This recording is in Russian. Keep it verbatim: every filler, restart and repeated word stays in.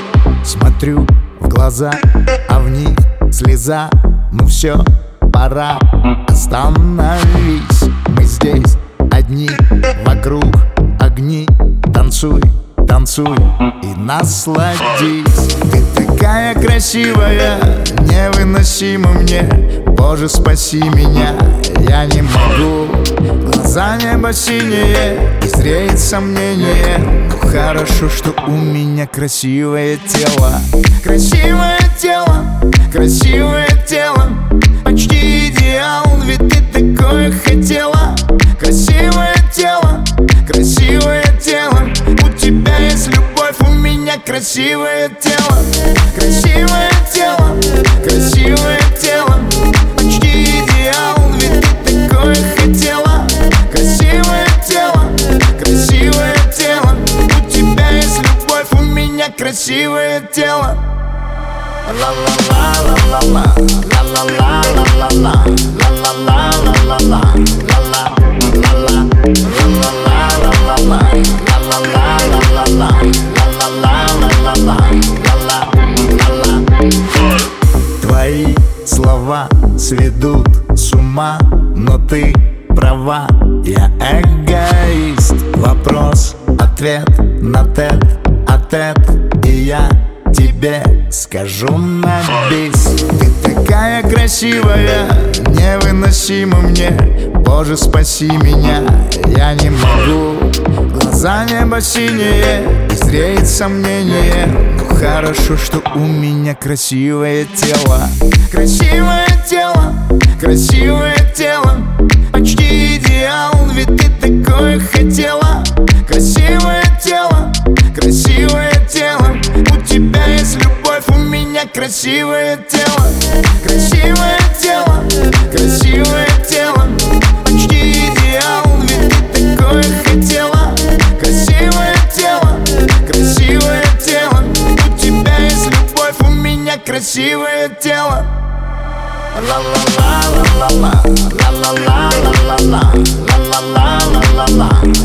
Смотрю в глаза, а в них слеза. Ну все, пора, остановись. Мы здесь одни, вокруг огни. Танцуй, танцуй и насладись. Ты такая красивая, невыносима мне. Боже, спаси меня, я не могу. Глаза небо синие, и зреет сомнение. Ну хорошо, что у меня красивое тело. Красивое тело, красивое тело, почти идеал, ведь ты такое хотела. Красивое тело, красивое тело, у тебя есть любовь, у меня красивое тело. Красивое тело, красивое тело, почти идеал, ведь ты такое хотела. Красивое тело, красивое тело, у тебя есть любовь, у меня красивое тело. Ла-ла-ла-ла-ла-ла, ла-ла-ла-ла-ла-ла, ла-ла-ла-ла-ла-ла, ла-ла-ла-ла-ла, ла-ла-ла-ла-ла-ла, ла-ла-ла-ла-ла-ла, ла-ла-ла-ла-ла-ла, ла-ла-ла-ла. Твои слова сведут с ума, но ты права, я эгоист. Вопрос, ответ на тет-а-тет, и я тебе скажу на бис. Ты такая красивая, невыносима мне. Боже, спаси меня, я не могу. Глаза небо синие, и зреет сомнение. Ну хорошо, что у меня красивое тело. Красивое тело, красивое тело, почти идеал, ведь ты такое хотела. Красивое тело, красивое тело, у тебя есть любовь, у меня красивое тело. Красивое тело, красивое тело, почти идеал, ведь ты такое хотела. Красивое тело, красивое тело, у тебя есть любовь, у меня красивое тело. Ла-ла-ла-ла-ла-ла, ла-ла-ла-ла-ла-ла, ла-ла-ла-ла-ла-ла.